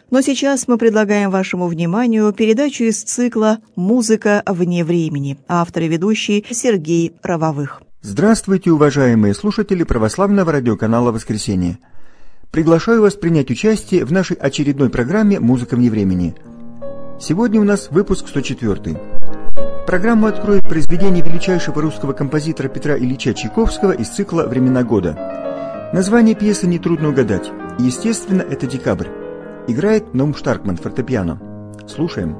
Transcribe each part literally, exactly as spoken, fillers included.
Но сейчас мы предлагаем вашему вниманию передачу из цикла «Музыка вне времени», автор и ведущий Сергей Равовых. Здравствуйте, уважаемые слушатели православного радиоканала «Воскресенье». Приглашаю вас принять участие в нашей очередной программе «Музыка вне времени». Сегодня у нас выпуск сто четвёртый. Программу откроет произведение величайшего русского композитора Петра Ильича Чайковского из цикла «Времена года». Название пьесы нетрудно угадать. Естественно, это «Декабрь». Играет Ном Штаркман, фортепиано. Слушаем.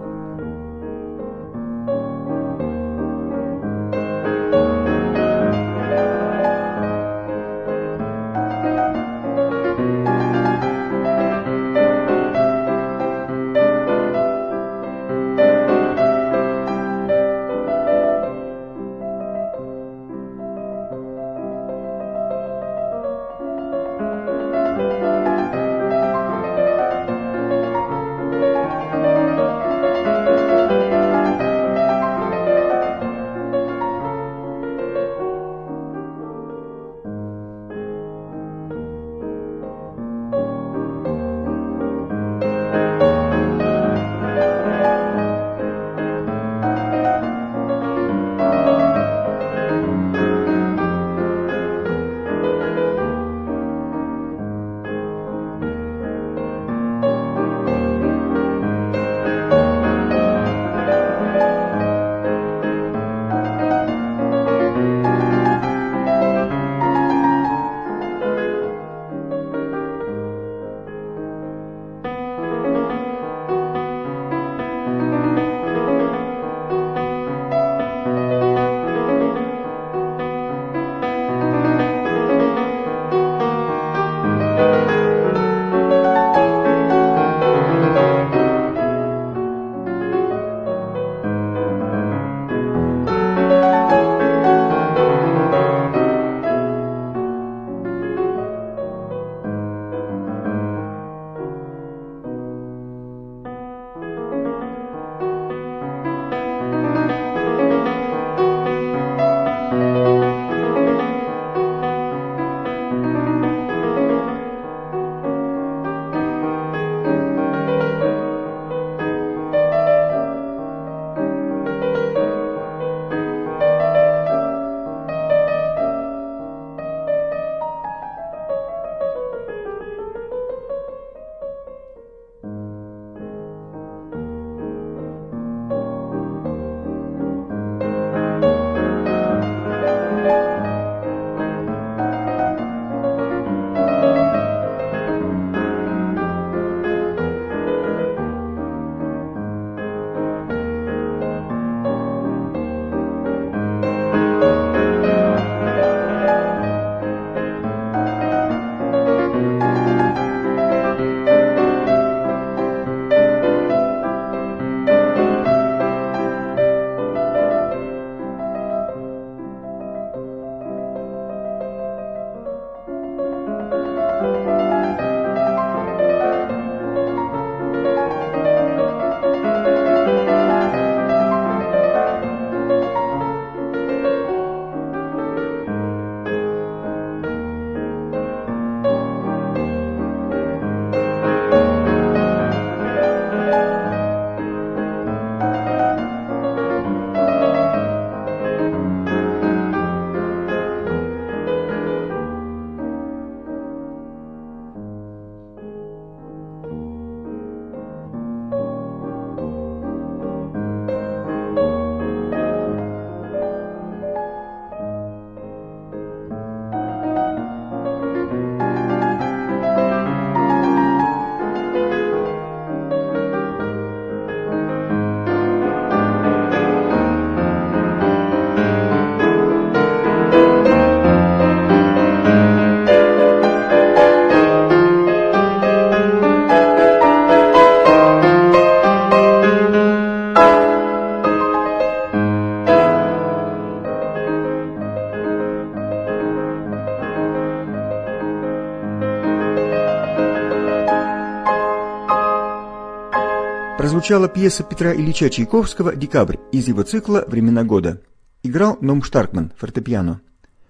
прозвучала пьеса Петра Ильича Чайковского «Декабрь» из его цикла «Времена года». Играл Ном Штаркман, фортепиано.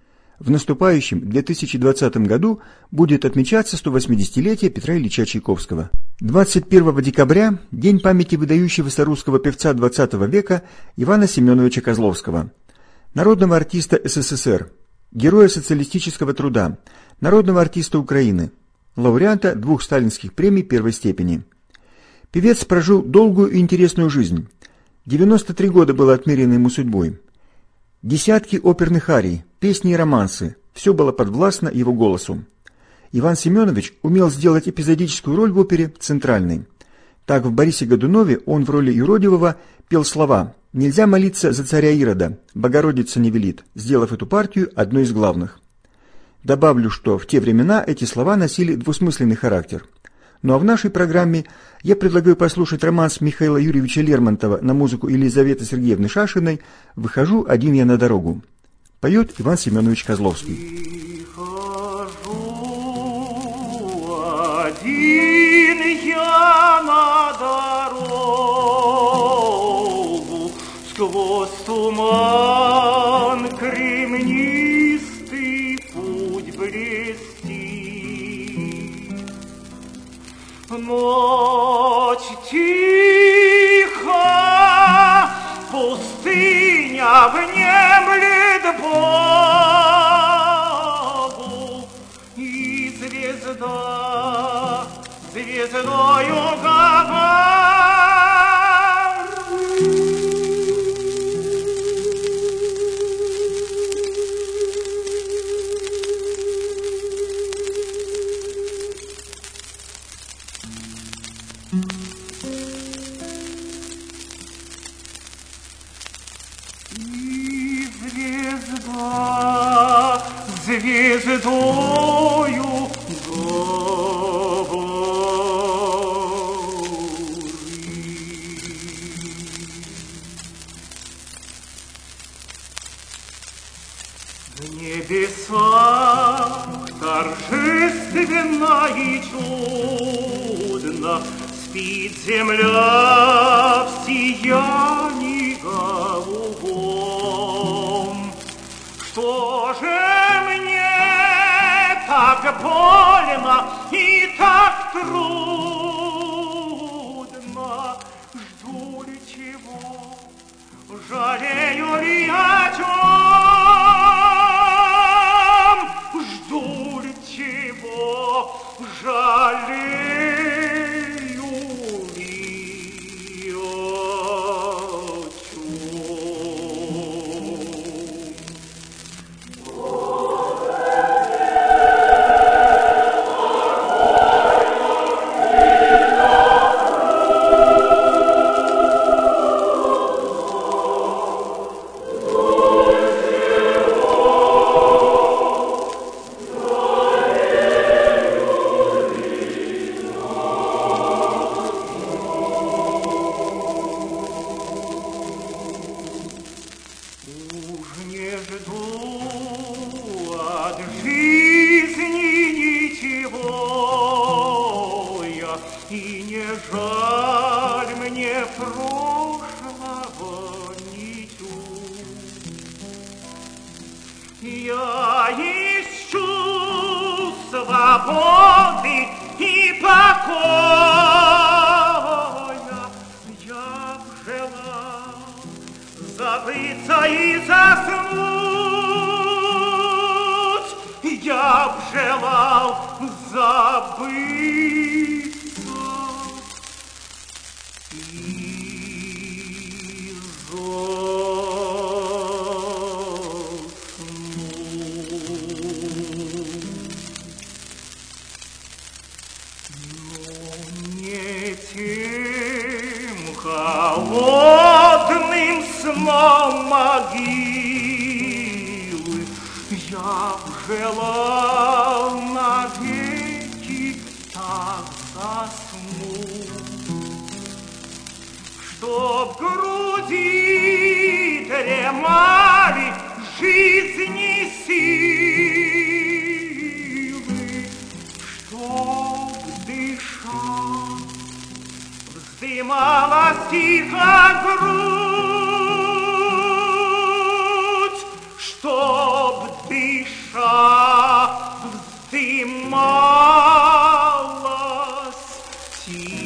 В наступающем две тысячи двадцатом году будет отмечаться сто восьмидесятилетие Петра Ильича Чайковского. двадцать первого декабря – день памяти выдающегося русского певца двадцатого века Ивана Семеновича Козловского, народного артиста СССР, героя социалистического труда, народного артиста Украины, лауреата двух сталинских премий первой степени. Певец прожил долгую и интересную жизнь. девяносто три года было отмерено ему судьбой. Десятки оперных арий, песни и романсы – все было подвластно его голосу. Иван Семенович умел сделать эпизодическую роль в опере центральной. Так в «Борисе Годунове» он в роли юродивого пел слова «Нельзя молиться за царя Ирода, Богородица не велит», сделав эту партию одной из главных. Добавлю, что в те времена эти слова носили двусмысленный характер. Ну а в нашей программе я предлагаю послушать романс Михаила Юрьевича Лермонтова на музыку Елизаветы Сергеевны Шашиной «Выхожу один я на дорогу». Поет Иван Семенович Козловский. Один я на дорогу, сквозь туман кремнистый путь блестит. Ночь тиха, пустыня внемлет Богу, и звезда звездою и звезда звездою в небесах торжественно и чудно спит земля в сиянии голубом. Что же мне так больно и так трудно? Жду ли чего? Жалею ли о чем? Жду ли чего? Жалею ли о чем? Уж не жду от жизни ничего я, и не жаль мне прошлого ничуть. Я ищу свободы и покоя, я б желал забыться и заснуть, я б желал забыться и заснуть. Но не тем холодным сном могилы я б желал навеки так заснуть, чтоб в груди дремали жизни силы, чтоб дыша вздымалась тихо грудь, чтоб дыша вздымалась тихо.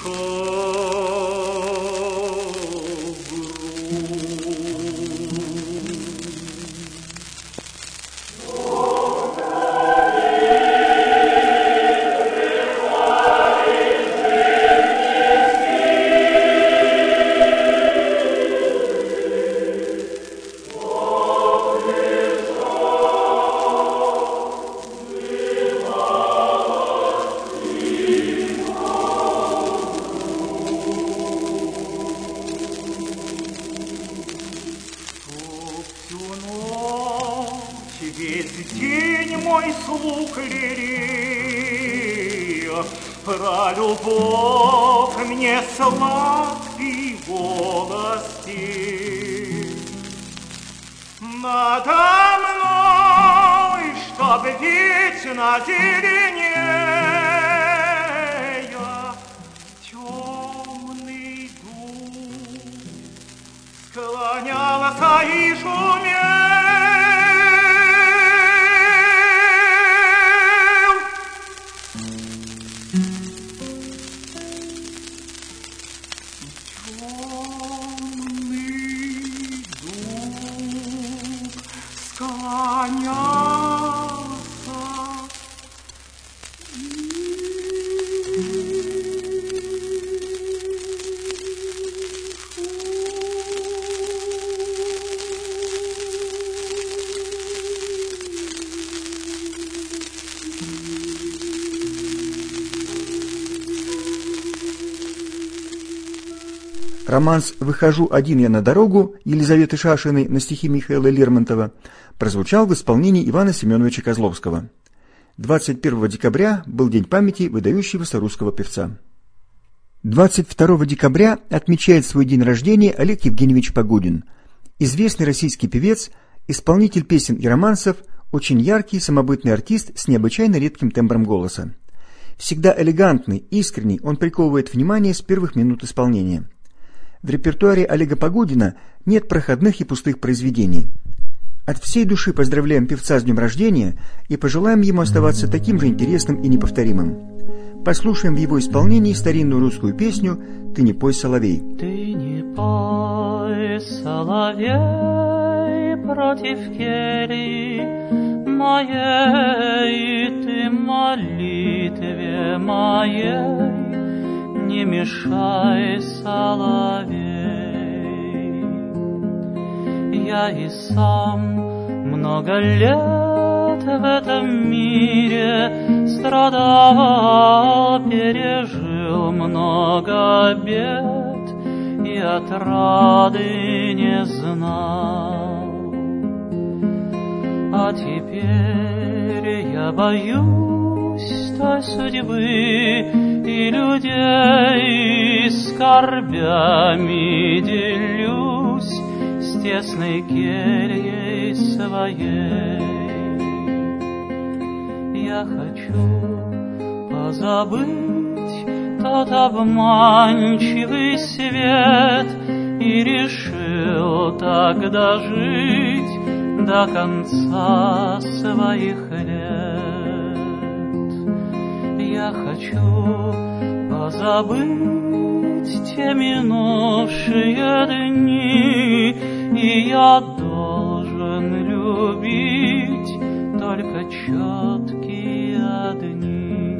Про любовь мне сладкий голос пел. Надо мной, чтоб вечно зеленея, темный дух склонялся и шумел. Романс «Выхожу один я на дорогу» Елизаветы Шашиной на стихи Михаила Лермонтова прозвучал в исполнении Ивана Семеновича Козловского. двадцать первого декабря был День памяти выдающегося русского певца. двадцать второго декабря отмечает свой день рождения Олег Евгеньевич Погодин, известный российский певец, исполнитель песен и романсов, очень яркий, самобытный артист с необычайно редким тембром голоса. Всегда элегантный, искренний, он приковывает внимание с первых минут исполнения. В репертуаре Олега Погодина нет проходных и пустых произведений. От всей души поздравляем певца с днем рождения и пожелаем ему оставаться таким же интересным и неповторимым. Послушаем в его исполнении старинную русскую песню «Ты не пой, соловей». Ты не пой, соловей, против кельи моей, ты молитве моей не мешай, соловей. Я и сам много лет в этом мире страдал, пережил много бед и отрады не знал. А теперь я боюсь той судьбы и людей, скорбями делюсь с тесной кельей своей. Я хочу позабыть тот обманчивый свет и решил тогда жить до конца своих лет. Я хочу позабыть те минувшие дни, и я должен любить только четкие дни.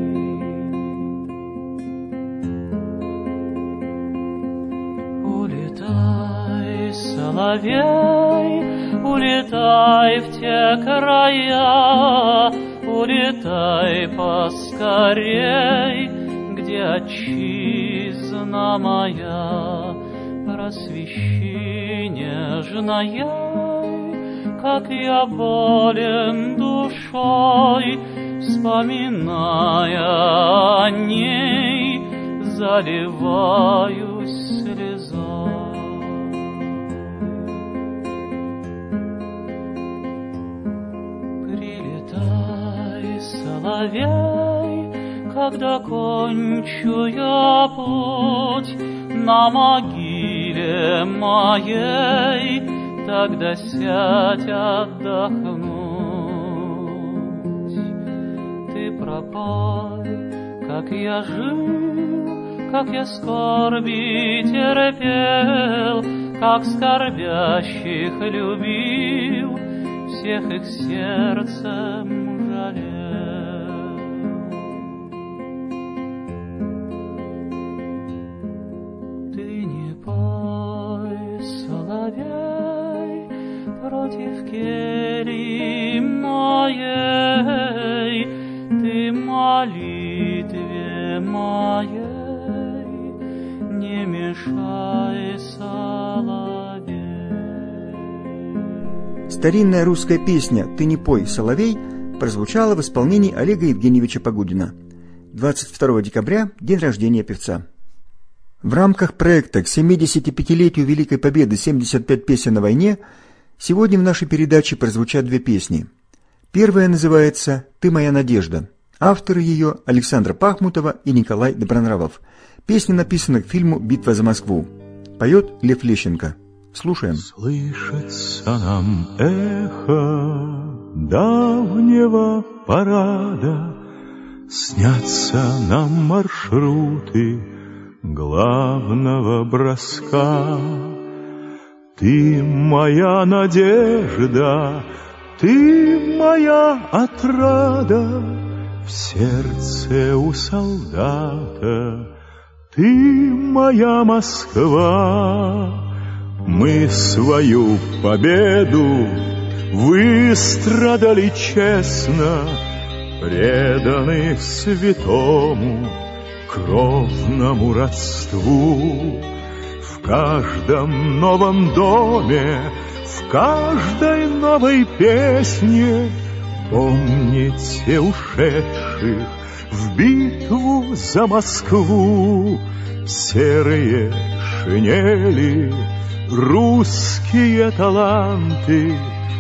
Улетай, соловей, улетай в те края, улетай поскорей, где отчизна моя. Просвещи нежная, как я болен душой, вспоминая о ней, заливаюсь слезой. Прилетай, соловей, когда кончу я путь на могиле моей, тогда сядь отдохнуть. Ты пропой, как я жил, как я скорби терпел, как скорбящих любил, всех их сердцем жалел. Ты не пой, соловей, против кельи моей, ты молитве моей не мешай, соловей. Старинная русская песня «Ты не пой, соловей» прозвучала в исполнении Олега Евгеньевича Погудина. двадцать второго декабря – день рождения певца. В рамках проекта к семидесятипятилетию Великой Победы «семьдесят пять песен на войне» сегодня в нашей передаче прозвучат две песни. Первая называется «Ты моя надежда». Авторы ее – Александра Пахмутова и Николай Добронравов. Песня написана к фильму «Битва за Москву». Поет Лев Лещенко. Слушаем. Слышится нам эхо давнего парада, снятся нам маршруты главного броска. Ты моя надежда, ты моя отрада в сердце у солдата, ты моя Москва. Мы свою победу выстрадали честно, преданы святому кровному родству. В каждом новом доме, в каждой новой песне помните ушедших в битву за Москву. Серые шинели, русские таланты,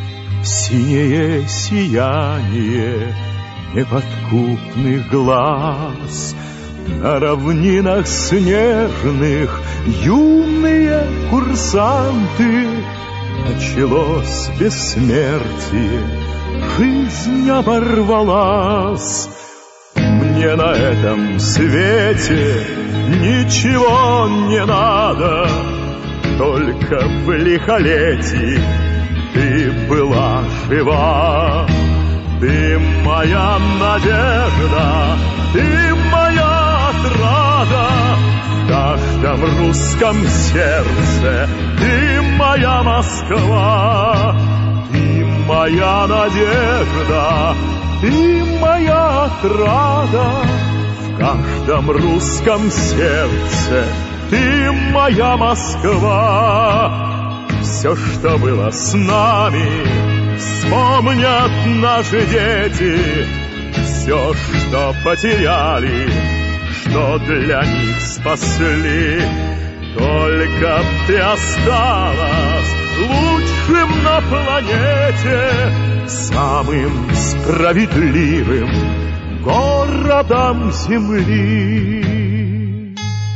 синее сияние неподкупных глаз. На равнинах снежных юные курсанты, началось бессмертие, жизнь оборвалась. Мне на этом свете ничего не надо, только в лихолетии ты была жива. Ты моя надежда, ты моя отрада в каждом русском сердце, ты моя Москва. Ты моя надежда, ты моя отрада в каждом русском сердце, ты моя Москва. Все, что было с нами, вспомнят наши дети. Все, что потеряли, что для них спасли. Только ты осталась лучшим на планете, самым справедливым городом земли.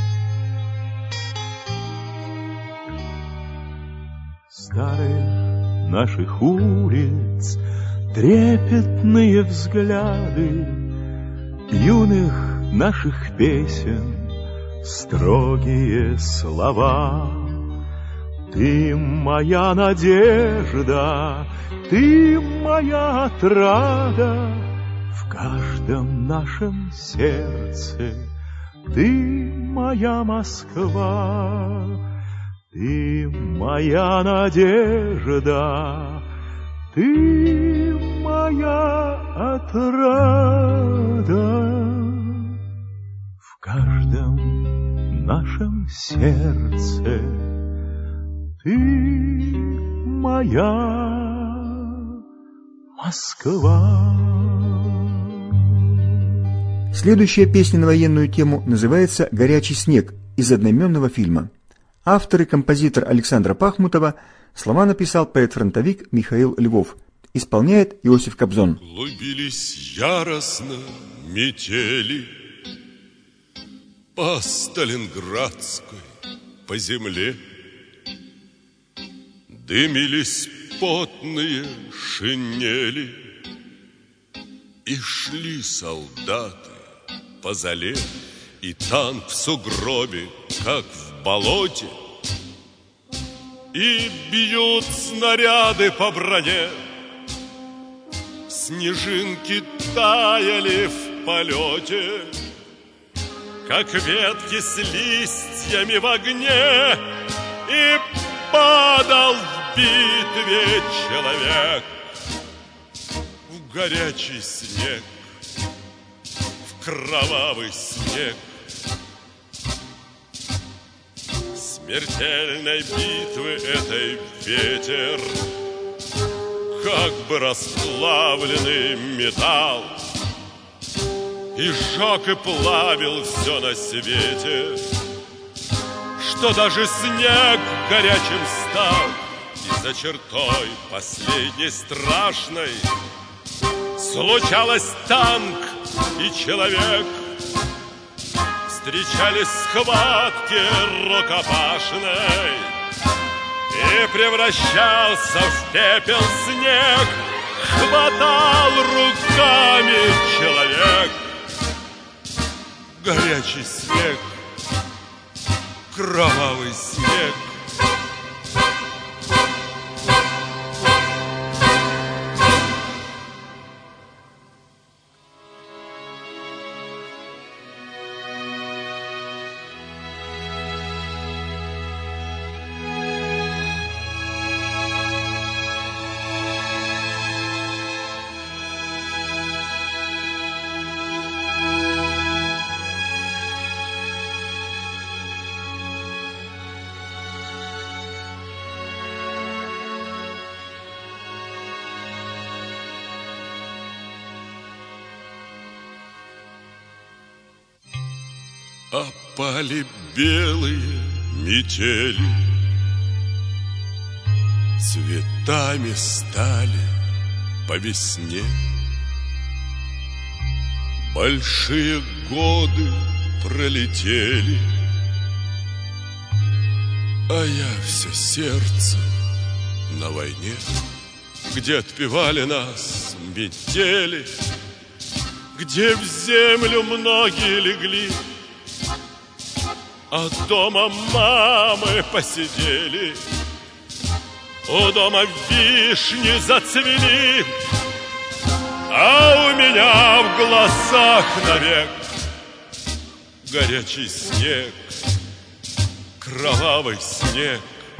Старых наших улиц трепетные взгляды, юных наших песен строгие слова. Ты моя надежда, ты моя отрада в каждом нашем сердце, ты моя Москва. Ты моя надежда, ты моя отрада в каждом нашем сердце, ты моя Москва. Следующая песня на военную тему называется «Горячий снег» из одноименного фильма. Автор и композитор Александра Пахмутова, слова написал поэт-фронтовик Михаил Львов. Исполняет Иосиф Кобзон. Клубились яростно метели по Сталинградской, по земле. Дымились потные шинели, и шли солдаты по зале. и танк в сугробе, как в болоте, и бьют снаряды по броне. Снежинки таяли в полете, как ветки с листьями в огне, и падал в битве человек в горячий снег, в кровавый снег. Смертельной битвы этой ветер, как бы расплавленный металл, и сжег и плавил все на свете, что даже снег горячим стал. И за чертой последней страшной случалось танк и человек. Встречались схватки рукопашной, и превращался в пепел снег, хватал руками человек. Горячий снег, кровавый снег. Опали белые метели, цветами стали по весне. Большие годы пролетели, а я все сердце на войне, где отпевали нас метели, где в землю многие легли, а дома мамы посидели, у дома вишни зацвели, а у меня в глазах навек горячий снег, кровавый снег.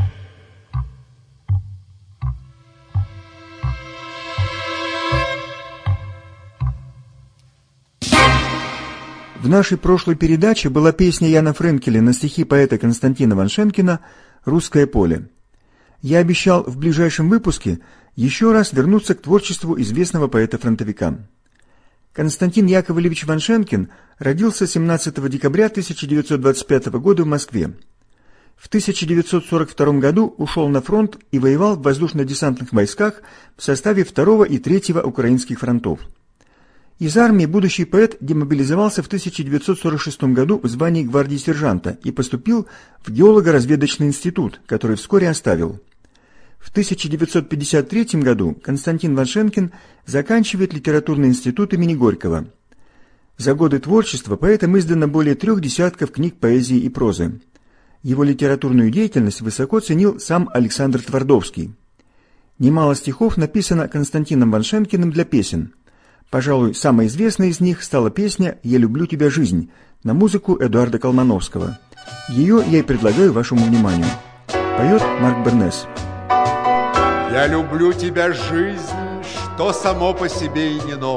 В нашей прошлой передаче была песня Яна Френкеля на стихи поэта Константина Ваншенкина «Русское поле». Я обещал в ближайшем выпуске еще раз вернуться к творчеству известного поэта-фронтовика. Константин Яковлевич Ваншенкин родился семнадцатого декабря тысяча девятьсот двадцать пятого года в Москве. В тысяча девятьсот сорок втором году ушел на фронт и воевал в воздушно-десантных войсках в составе второго и третьего украинских фронтов. Из армии будущий поэт демобилизовался в тысяча девятьсот сорок шестом году в звании гвардии сержанта и поступил в геолого-разведочный институт, который вскоре оставил. В тысяча девятьсот пятьдесят третьем году Константин Ваншенкин заканчивает литературный институт имени Горького. За годы творчества поэтом издано более трех десятков книг поэзии и прозы. Его литературную деятельность высоко ценил сам Александр Твардовский. Немало стихов написано Константином Ваншенкиным для песен. Пожалуй, самой известной из них стала песня «Я люблю тебя, жизнь» на музыку Эдуарда Колмановского. Ее я и предлагаю вашему вниманию. Поет Марк Бернес. Я люблю тебя, жизнь, что само по себе и не ново.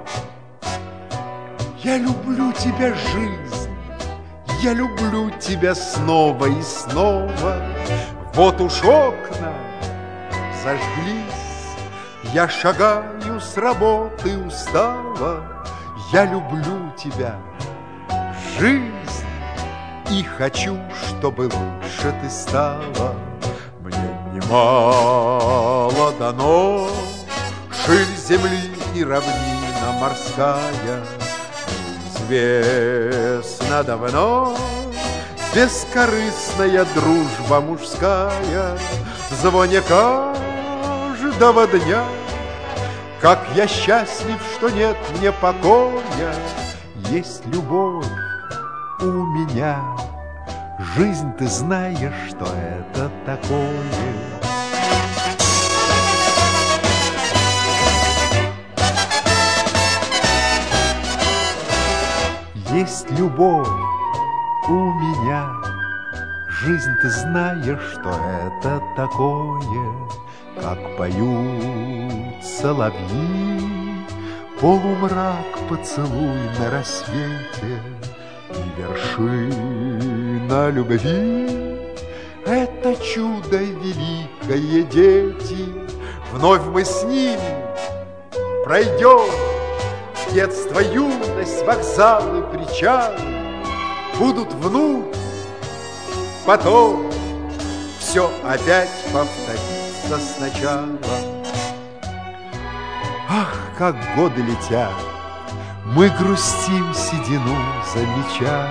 Я люблю тебя, жизнь, я люблю тебя снова и снова. Вот уж окна зажглись, я шагаю с работы устава. Я люблю тебя, жизнь, и хочу, чтобы лучше ты стала. Мне немало дано, ширь земли и равнина морская. Известно давно бескорыстная дружба мужская. В звоне каждого дня, как я счастлив, что нет мне покоя. Есть любовь у меня. Жизнь, ты знаешь, что это такое. Есть любовь у меня. Жизнь, ты знаешь, что это такое. Как поют соловьи, полумрак поцелуй на рассвете и вершина любви. Это чудо великое, дети. Вновь мы с ними пройдем детство, юность, вокзалы, причалы. Будут вновь, потом все опять повторится сначала. Ах, как годы летят, мы грустим, седину замечая.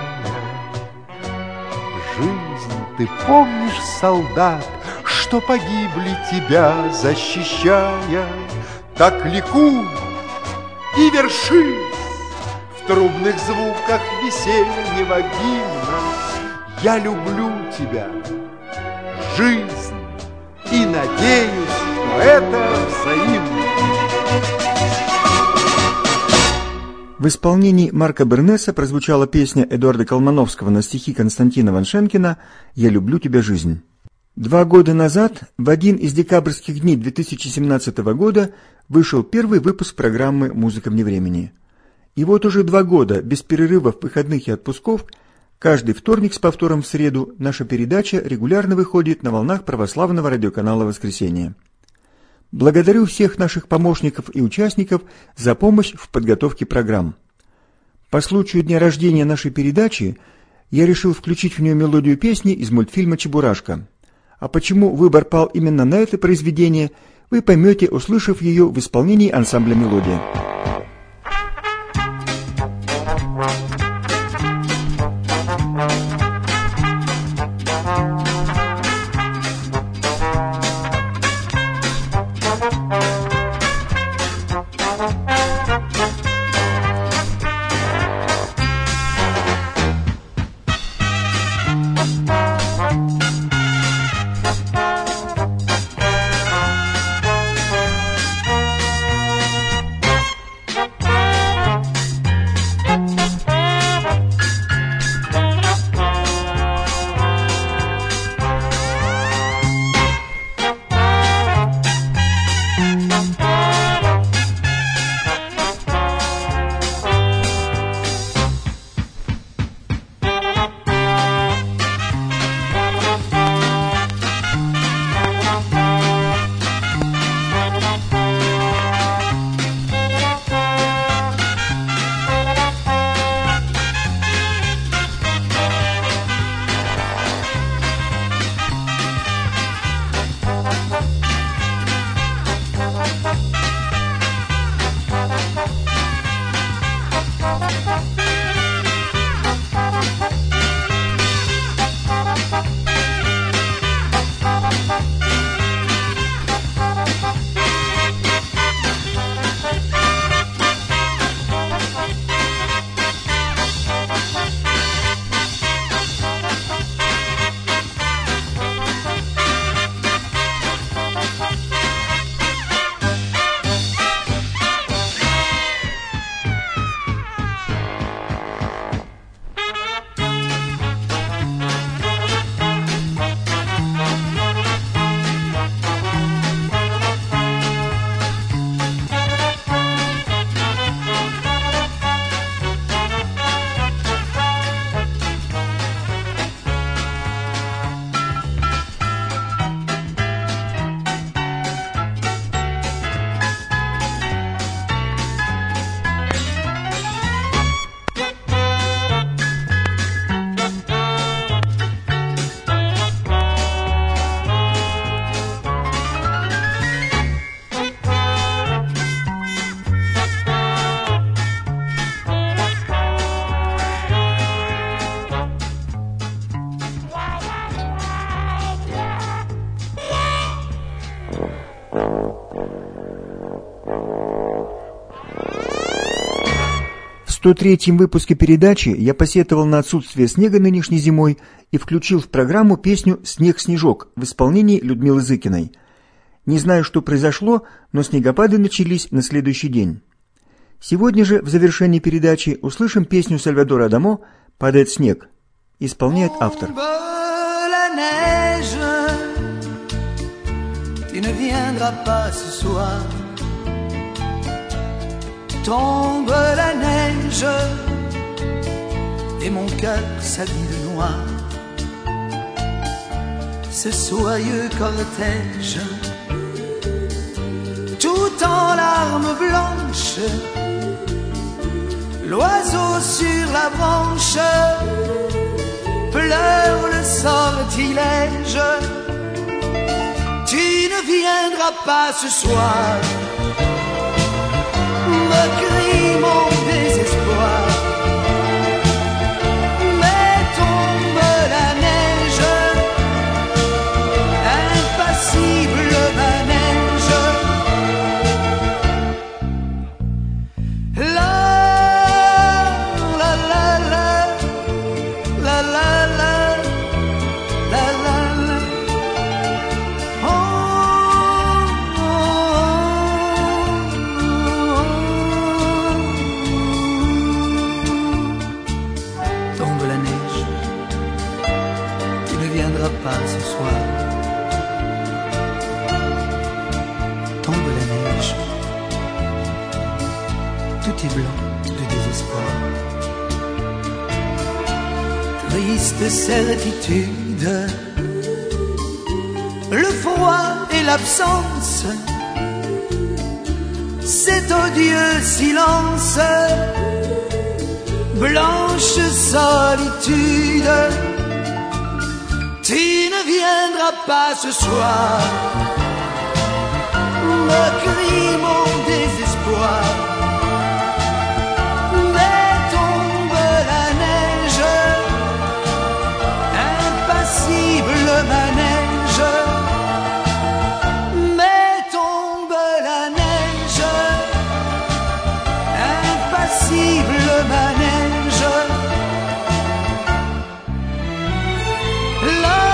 Жизнь, ты помнишь, солдат, что погибли, тебя защищая? Так ликуй и верши в трубных звуках весеннего гимна. Я люблю тебя, жизнь, и надеюсь, что это взаимно. В исполнении Марка Бернеса прозвучала песня Эдуарда Колмановского на стихи Константина Ваншенкина «Я люблю тебя, жизнь». Два года назад, в один из декабрьских дней две тысячи семнадцатого года, вышел первый выпуск программы «Музыка вне времени». И вот уже два года, без перерывов, выходных и отпусков, каждый вторник с повтором в среду наша передача регулярно выходит на волнах православного радиоканала «Воскресенье». Благодарю всех наших помощников и участников за помощь в подготовке программ. По случаю дня рождения нашей передачи я решил включить в нее мелодию песни из мультфильма «Чебурашка». А почему выбор пал именно на это произведение, вы поймете, услышав ее в исполнении ансамбля «Мелодия». сто третьем выпуске передачи я посетовал на отсутствие снега нынешней зимой и включил в программу песню «Снег-снежок» в исполнении Людмилы Зыкиной. Не знаю, что произошло, но снегопады начались на следующий день. Сегодня же в завершении передачи услышим песню Сальвадора Адамо «Падает снег». Исполняет автор. Tu ne viendras pas ce soir. Tombe la neige et mon cœur s'habille de noir. Ce soyeux cortège, tout en larmes blanches, l'oiseau sur la branche pleure le sortilège. Tu ne viendras pas ce soir, me crie mon désespoir. Mais tombe la neige, impassible manège. La la la la la la la la la la. Pas ce soir. Tombe la neige, tout est blanc de désespoir. Triste certitude, le froid et l'absence, cet odieux silence, blanche solitude. Tu ne viendras pas ce soir, me crie mon désespoir. Mais tombe la neige, impassible manège. Mais tombe la neige, impassible manège. La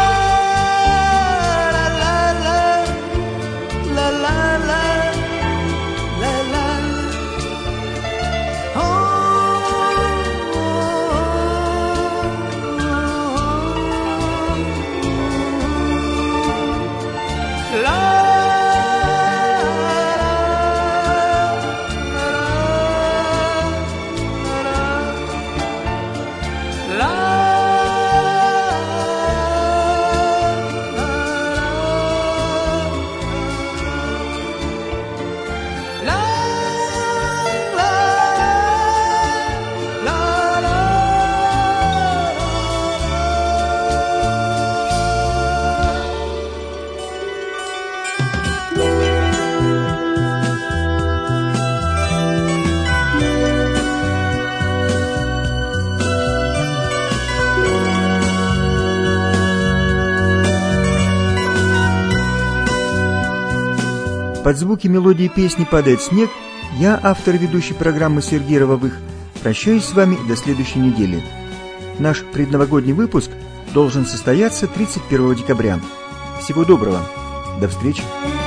Под звуки мелодии песни «Падает снег» я, автор и ведущий программы Сергей Рововых, прощаюсь с вами до следующей недели. Наш предновогодний выпуск должен состояться тридцать первого декабря. Всего доброго. До встречи.